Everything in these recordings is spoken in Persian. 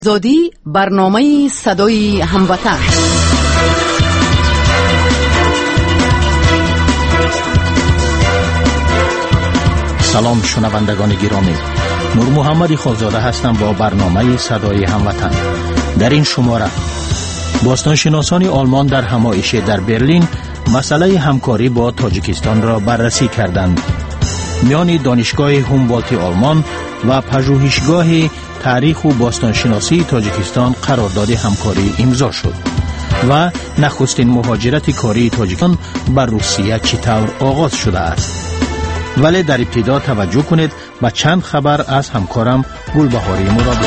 زادی برنامه صدای هموطن. سلام شنوندگان گرامی، نور محمد خالزاده هستم با برنامه صدای هموطن. در این شماره باستانشناسان آلمان در همایش در برلین مسئله همکاری با تاجیکستان را بررسی کردند. میان دانشگاه هومبولت آلمان و پژوهشگاه تاریخ و باستانشناسی تاجیکستان قرارداد همکاری امضا شد و نخستین مهاجرت کاری تاجیکستان بر روسیه چطور آغاز شده است. ولی در ابتدا توجه کنید به چند خبر از همکارم گلبهاری مرادی.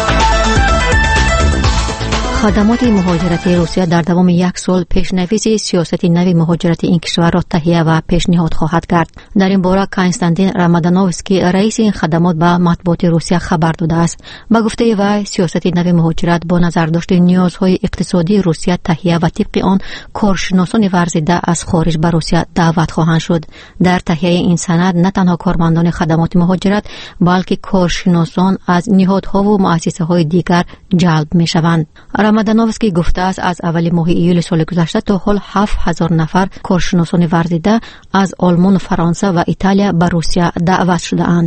خدمات مهاجرتی روسیه در دوام یک سال پیشنویس سیاست نوی مهاجرت این کشور را تهیه و پیشنهاد خواهد کرد. در این باره کانستانتین رامادانوفسکی رئیس این خدمات به مطبوعات روسیه خبر داده است. با گفته وی سیاست نوی مهاجرت با نظر داشته نیازهای اقتصادی روسیه تهیه و طبق آن کارشناسان ورزیده از خارج به روسیه دعوت خواهند شد. در تهیه این سند نه تنها کارمندان خدمات مهاجرت بلکه کارشناسان از نهادها و مؤسسه‌های دیگر جلب می‌شوند. رامادانوفسکی گفته است از اول ماه ایول سال گذشته تا حال 7000 نفر کارشناسان ورزیده از آلمان، فرانسه و ایتالیا به روسیه دعوت شده اند.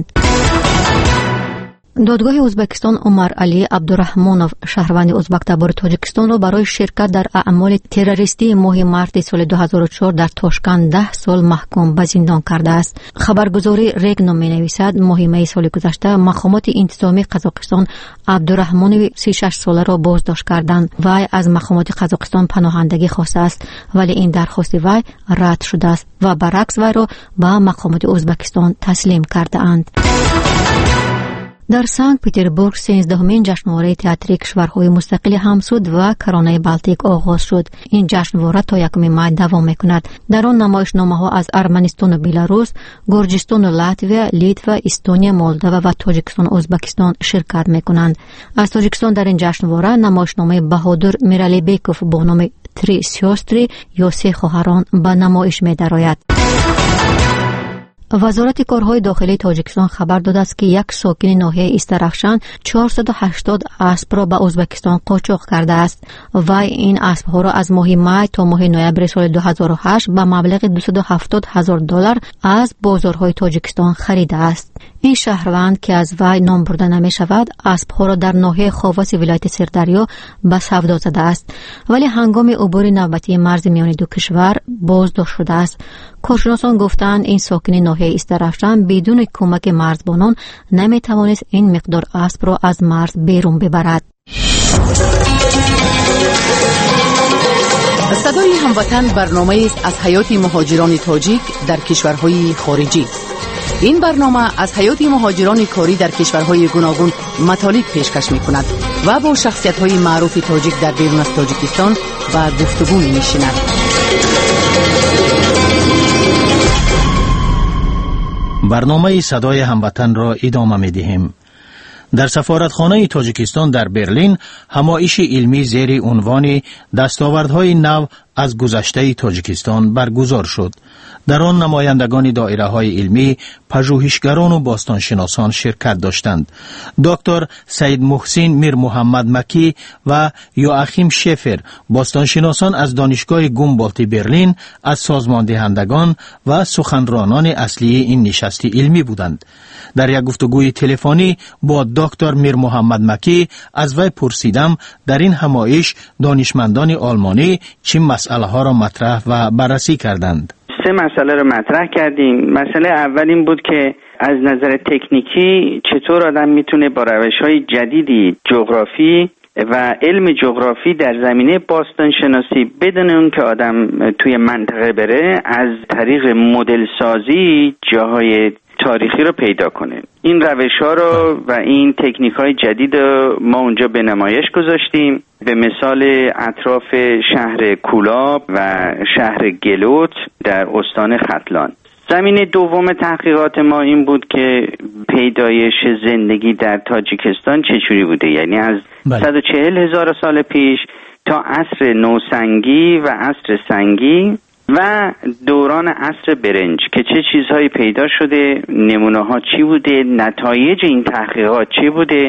دادگاه ازبکستان عمر علی عبدالرحمانوف شهروند ازبک تبار تاجیکستان را برای شرکت در اعمال تروریستی ماه مارس سال 2004 در تاشکند 10 سال محکوم به زندان کرده است. خبرگزاری رگنوم می‌نویسد ماه می سال گذشته محکمات انتظامی قزاقستان عبدالرحمانوف 36 ساله را بازداشت کردند. وی از محکمات قزاقستان پناهندگی خواسته است ولی این درخواست وی رد شده است و برعکس وی را به محکمات ازبکستان تسلیم کرده اند. در سنت پترزبورگ 13مین جشنواره تئاتری کشورهای مستقل همسود و کرانه بالتیک آغاز شد. این جشنواره تا 1 مای دوام می‌کند. در آن نمایشنامه‌ها از ارمنستان و بلاروس، گرجستان و لاتویا، لیتوا، استونیا، مولداوا و تاجیکستان و ازبکستان شرکت می‌کنند. از تاجیکستان در این جشنواره نمایشنامه بهادر میرالیبیکوف با نام تری سیاستری یا سه خواهران به نمایش می‌دراید. وزارت کارهای داخلی تاجیکستان خبر داده است که یک ساکن ناحیه استرخشان 480 اسب را به ازبکستان قاچاق کرده است و این اسب‌ها را از ماه مای تا ماه نوامبر سال 2008 به مبلغ $270,000 از بازارهای تاجیکستان خریده است. این شهروند که از وی نام برده نمی شود اسب‌ها را در ناحیه خواص ولایت سردریا به سودا زده است ولی هنگام عبور نوبتی مرز میان دو کشور بازداشت شده است. کارشناسان گفتند این ساکن ناحیه استرخشان بدون کمک مرزبانان نمی توانست این مقدار اسب را از مرز بیرون ببرد. صدای هموطن برنامه است از حیات مهاجران تاجیک در کشورهای خارجی. این برنامه از حیات مهاجران کاری در کشورهای گوناگون مطالب پیشکش می‌کند و با شخصیت‌های معروف تاجیک در بیرون از تاجیکستان و گفتگو می‌نشیند. برنامه صدای هموطن را ادامه می‌دهیم. در سفارتخانه تاجیکستان در برلین همایش علمی زیر عنوان دستاوردهای نو از گذشته تاجیکستان برگزار شد. در آن نمایندگان دایره‌های علمی، پژوهشگران و باستانشناسان شرکت داشتند. دکتر سید محسن میر محمد مکی و یواخیم شفر باستانشناسان از دانشگاه گومبولت برلین از سازماندهندگان و سخنرانان اصلی این نشست علمی بودند. در یک گفتگوی تلفنی با دکتر میر محمد مکی از وی پرسیدم در این همایش دانشمندان آلمانی چه مسئله‌ها را مطرح و بررسی کردند. 3 مسئله رو مطرح کردیم. مسئله اول این بود که از نظر تکنیکی چطور آدم میتونه با روش‌های جدیدی جغرافی و علم جغرافی در زمینه باستانشناسی بدون اون که آدم توی منطقه بره از طریق مدل سازی جاهای تاریخی رو پیدا کنه. این روش‌ها رو و این تکنیک‌های جدید رو ما اونجا به نمایش گذاشتیم. به مثال اطراف شهر کولاب و شهر گلوت در استان ختلان. زمینه دوم تحقیقات ما این بود که پیدایش زندگی در تاجیکستان چجوری بوده، یعنی از 140,000 سال پیش تا عصر نوسنگی و عصر سنگی و دوران عصر برنج که چه چیزهایی پیدا شده، نمونه ها چی بوده، نتایج این تحقیقات چی بوده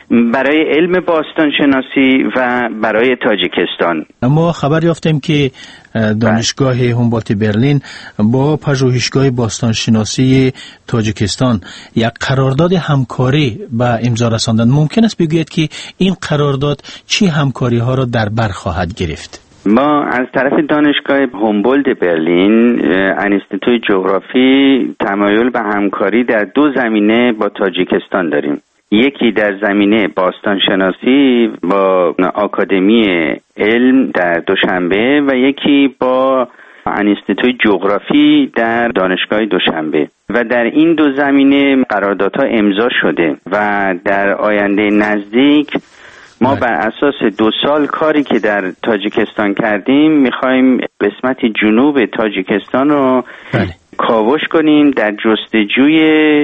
برای علم باستانشناسی و برای تاجیکستان. ما خبر یافتیم که دانشگاه هومبولت برلین با پژوهشگاه باستانشناسی تاجیکستان یک قرارداد همکاری به امضا رساندند. ممکن است بگویید که این قرارداد چه همکاری ها را در بر خواهد گرفت؟ ما از طرف دانشگاه هومبولت برلین انستیتوی جغرافی تمایل به همکاری در دو زمینه با تاجیکستان داریم. یکی در زمینه باستانشناسی با آکادمی علم در دوشنبه و یکی با انستیتوی جغرافی در دانشگاه دوشنبه و در این دو زمینه قراردادها امضا شده و در آینده نزدیک ما بر اساس 2 سال کاری که در تاجیکستان کردیم میخوایم قسمت جنوب تاجیکستان رو کاوش کنیم در جستجوی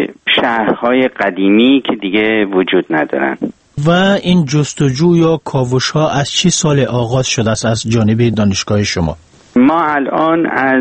شهرهای قدیمی که دیگه وجود ندارن. و این جستجو یا کاوش ها از چه سال آغاز شده است از جانب دانشگاه شما؟ ما الان از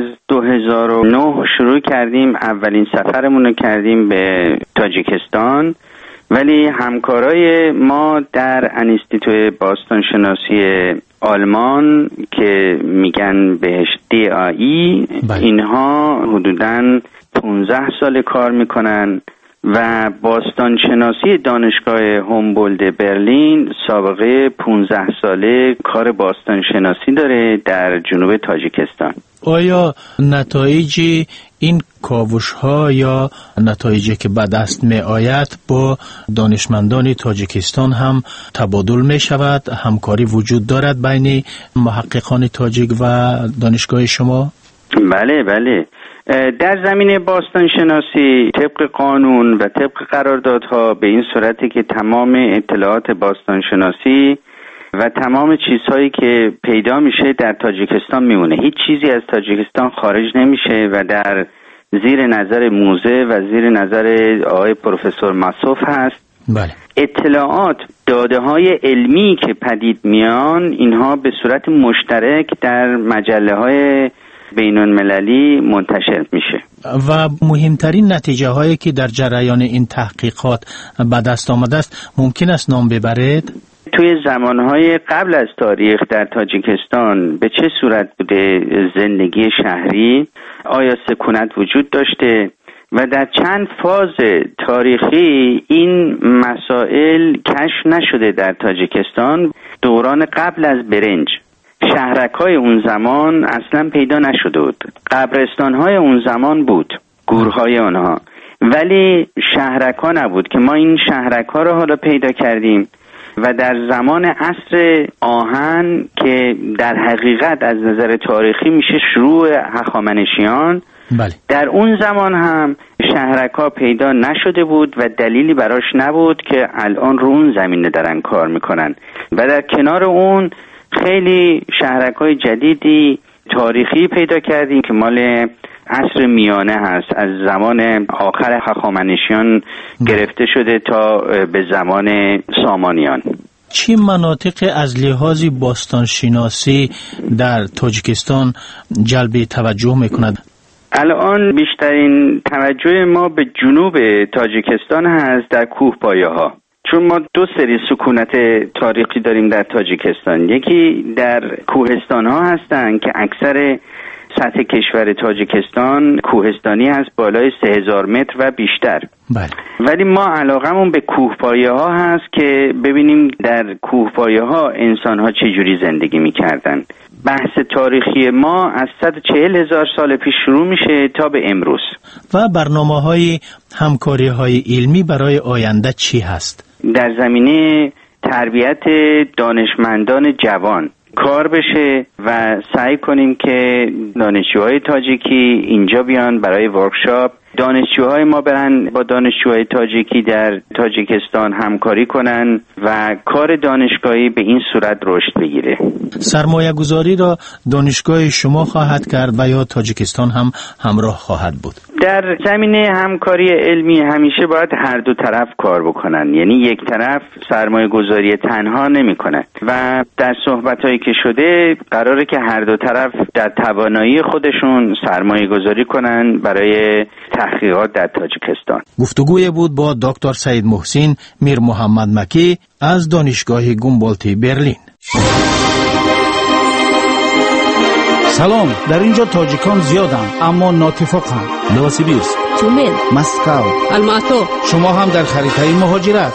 2009 شروع کردیم، اولین سفرمون رو کردیم به تاجیکستان، ولی همکارای ما در انستیتوی باستانشناسی آلمان که میگن بهش DAI اینها حدوداً 15 سال کار میکنن و باستانشناسی دانشگاه هومبولت برلین سابقه 15 ساله کار باستانشناسی داره در جنوب تاجیکستان. آیا نتایج این کاوش ها یا نتایجی که به دست می آید با دانشمندان تاجیکستان هم تبادل می شود؟ همکاری وجود دارد بین محققان تاجیک و دانشگاه شما؟ بله بله. در زمینه باستانشناسی طبق قانون و طبق قراردادها به این صورتی که تمام اطلاعات باستانشناسی و تمام چیزهایی که پیدا میشه در تاجیکستان میمونه. هیچ چیزی از تاجیکستان خارج نمیشه و در زیر نظر موزه و زیر نظر آقای پروفسور ماسوف هست. بله. اطلاعات، داده های علمی که پدید میان اینها به صورت مشترک در مجله های بین المللی منتشر میشه. و مهمترین نتیجه هایی که در جریان این تحقیقات به دست آمده است ممکن است نام ببرید؟ توی زمانهای قبل از تاریخ در تاجیکستان به چه صورت بوده زندگی شهری؟ آیا سکونت وجود داشته؟ و در چند فاز تاریخی این مسائل کشف نشده در تاجیکستان. دوران قبل از برنج شهرک‌های اون زمان اصلا پیدا نشده بود. قبرستان‌های اون زمان بود، گورهای آنها، ولی شهرک‌ها نبود که ما این شهرک‌ها رو حالا پیدا کردیم. و در زمان عصر آهن که در حقیقت از نظر تاریخی میشه شروع هخامنشیان، بله. در اون زمان هم شهرک‌ها پیدا نشده بود و دلیلی براش نبود که الان رو اون زمینه دارن کار میکنن. و در کنار اون خیلی شهرک‌های جدیدی تاریخی پیدا کردیم که مال عصر میانه هست، از زمان آخر هخامنشیان گرفته شده تا به زمان سامانیان. چه مناطق از لحاظ باستانشناسی در تاجیکستان جلب توجه میکند؟ الان بیشترین توجه ما به جنوب تاجیکستان هست، در کوهپایه ها. چون ما 2 سری سکونت تاریخی داریم در تاجیکستان. یکی در کوهستان ها هستن که اکثر سطح کشور تاجیکستان کوهستانی هست، بالای 3000 متر و بیشتر. بله. ولی ما علاقمون به کوهپایه ها هست که ببینیم در کوهپایه ها انسان ها چجوری زندگی میکردن. بحث تاریخی ما از 140,000 سال پیش شروع میشه تا به امروز. و برنامه‌های همکاری‌های علمی برای آینده چی هست؟ در زمینه تربیت دانشمندان جوان کار بشه و سعی کنیم که دانشجوهای تاجیکی اینجا بیان برای ورکشاپ، دانشجوهای ما برن با دانشجوهای تاجیکی در تاجیکستان همکاری کنن و کار دانشگاهی به این صورت رشد بگیره. سرمایه گذاری را دانشگاه شما خواهد کرد و یا تاجیکستان هم همراه خواهد بود؟ در زمینه همکاری علمی همیشه باید هر دو طرف کار بکنن، یعنی یک طرف سرمایه گذاری تنها نمی کنه و در صحبتایی که شده قراره که هر دو طرف در توانایی خودشون سرمایه گذاری کنن برای تحقیقات در تاجیکستان. گفتگوی بود با دکتر سعید محسن میر محمد مکی از دانشگاه گومبولت برلین. سلام، در اینجا تاجیکان زیادند اما ناتفاقند. نوسیبیرسک، تیومن، مسکو، الماتو. شما هم در خریطه مهاجرت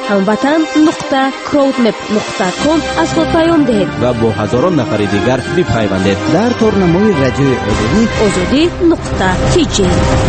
هموطن.crowdmap.com از خود پیام دهید و با هزاران نفر دیگر بپیوندید. در تورنمای رادیوی azadi.tj.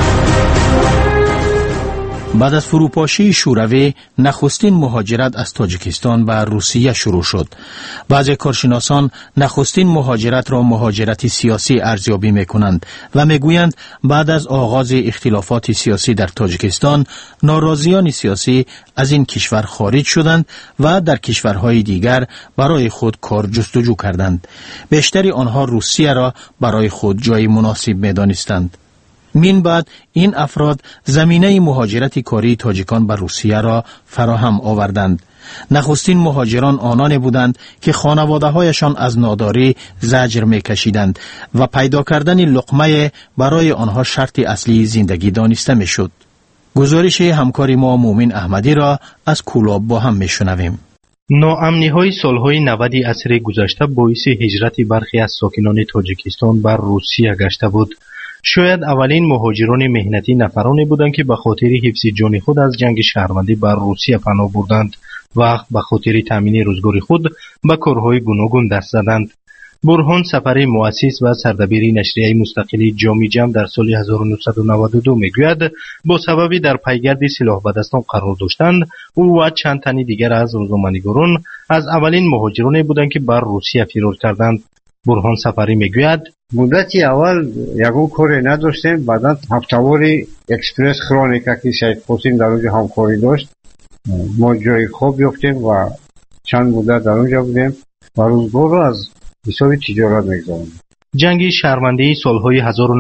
بعد از فروپاشی شوروی نخستین مهاجرت از تاجیکستان به روسیه شروع شد. بعضی کارشناسان نخستین مهاجرت را مهاجرت سیاسی ارزیابی می‌کنند و می‌گویند بعد از آغاز اختلافات سیاسی در تاجیکستان ناراضیان سیاسی از این کشور خارج شدند و در کشورهای دیگر برای خود کار جستجو کردند. بیشتری آنها روسیه را برای خود جای مناسب می‌دانستند. من بعد این افراد زمینه مهاجرت کاری تاجیکان به روسیه را فراهم آوردند. نخستین مهاجران آنان بودند که خانواده‌هایشان از ناداری زجر می‌کشیدند و پیدا کردن لقمه برای آنها شرط اصلی زندگی دانسته می‌شد. گزارش همکار ما مومن احمدی را از کولاب با هم می‌شنویم. ناامنی‌های سال‌های 90 عصر گذشته باعث هجرت برخی از ساکنان تاجیکستان بر روسیه گشته بود. شاید اولین مهاجران مهنتی نفرانی بودند که به خاطر حفظ جان خود از جنگ شهروندی بر روسیه پناه بردند و به خاطر تامین روزگار خود به کارهای گوناگون دست زدند. برهان سفری مؤسس و سردبیر نشریه مستقلی جامی جم در سال 1992 میگوید با سببی در پیگرد سلاح به دستان قرار داشتند او و چند تن دیگر از روزنامه‌نگاران از اولین مهاجرانی بودند که بر روسیه فرار کردند. برهان سفری میگوید مدتی اول یگون کاری نداشتیم، بعدا هفته‌واری اکسپرس کرونیکا که سید حسین در اونجا همکاری داشت ما جای خوب یافتیم و چند مدت در اونجا بودیم و روزگار رو از حساب تجارت میگذاریم. جنگ شهروندی سالهای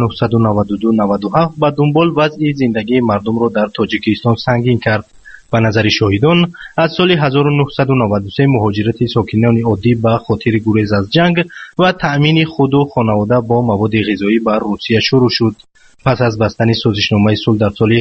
1992-97 با دنبال وضع زندگی مردم را در تاجیکستان سنگین کرد. به نظر شاهدان از سال 1993 مهاجرت ساکنان عادی به خاطر گریز از جنگ و تأمین خود و خانواده با مواد غذایی بر روسیه شروع شد. پس از بستن سازشنامه صلح در سال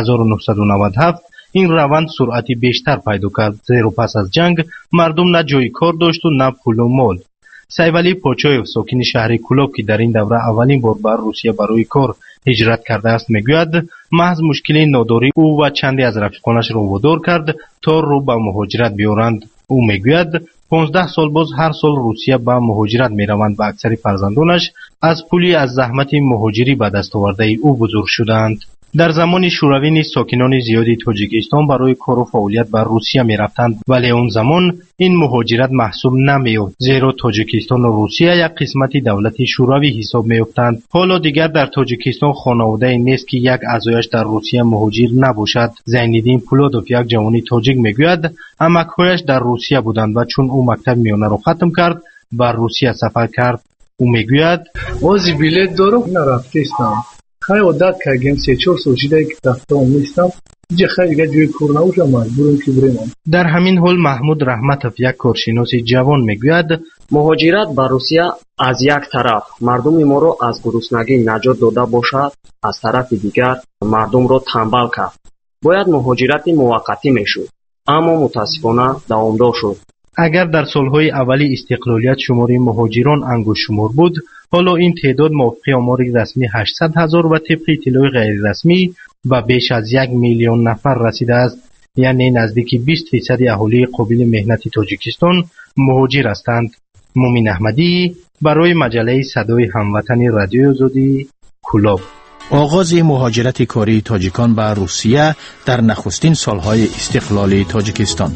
1997 این روند سرعتی بیشتر پیدا کرد، زیرا پس از جنگ مردم نه جای کار داشت و نه پول و مال. سیولی پاچایف ساکن شهر کولاب که در این دوره اولین بار بر روسیه برای کار هجرت کرده است میگوید محض مشکل ناداری او و چندی از رفیقانش را وادار کرد تا رو به مهاجرت بیارند. او میگوید 15 سال باز هر سال روسیه به مهاجرت میروند و اکثر فرزندانش از پولی از زحمت مهاجری به دست آورده او بزرگ شدند. در زمان شوروی نیز ساکنان زیادی تاجیکستان برای کار و فعالیت بر روسیه می‌رفتند، ولی اون زمان این مهاجرت محسوب نمی‌شد، زیرا تاجیکستان و روسیه یک قسمتی دولت شوروی حساب می‌افتند. حالا دیگر در تاجیکستان خانواده نیست که یک اعضایش در روسیه مهاجر نباشد. زینالدین پولادوف یک جوان تاجیک میگوید عمک‌هایش در روسیه بودند و چون او مکتب میانه را ختم کرد بر روسیه سفر کرد. او میگوید اوزی بلیت دارم نرفتم. خیلی عادت کردیم 3-4 سال شده که رفتم نیستم. اینجا خیلی جای کار نبودم مجبورم که برم. در همین حال محمود رحمتوف یک کارشناس جوان میگوید مهاجرت به روسیه از یک طرف مردم ما را از گرسنگی نجات داده باشد، از طرف دیگر مردم را تنبل کرد. باید مهاجرت موقتی میشد، اما متاسفانه دوامدار شد. اگر در سالهای اولی استقلالیت شمار مهاجران انگشت شمار بود، حالا این تعداد موافق آمار رسمی 800,000 و طبق اطلاع غیر رسمی به بیش از 1 میلیون نفر رسیده است. یعنی نزدیک 20% اهالی قابل مهنت تاجیکستان مهاجر هستند. مومن احمدی برای مجله صدای هموطن رادیو آزادی، کولاب. آغاز مهاجرت کاری تاجیکان به روسیه در نخستین سالهای استقلال تاجیکستان.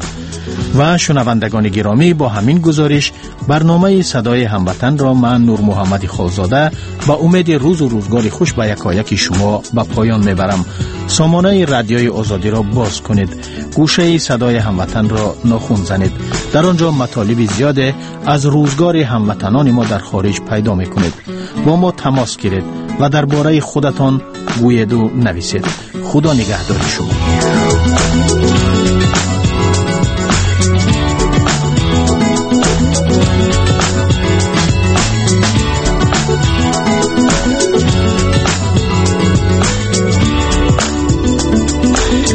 و شنوندگان گرامی، با همین گزارش برنامه صدای هموطن را من نور محمد خالزاده با امید روز و روزگار خوش به یکایک شما به پایان میبرم. سامانه رادیوی آزادی را باز کنید، گوشه صدای هموطن را ناخن زنید. در آنجا مطالب زیاد از روزگار هموطنان ما در خارج پیدا میکنید. با ما تماس گیرید و درباره خودتان گوید و نویسید. خدا نگهدار شما.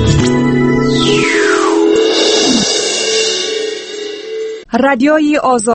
رادیوی آزاد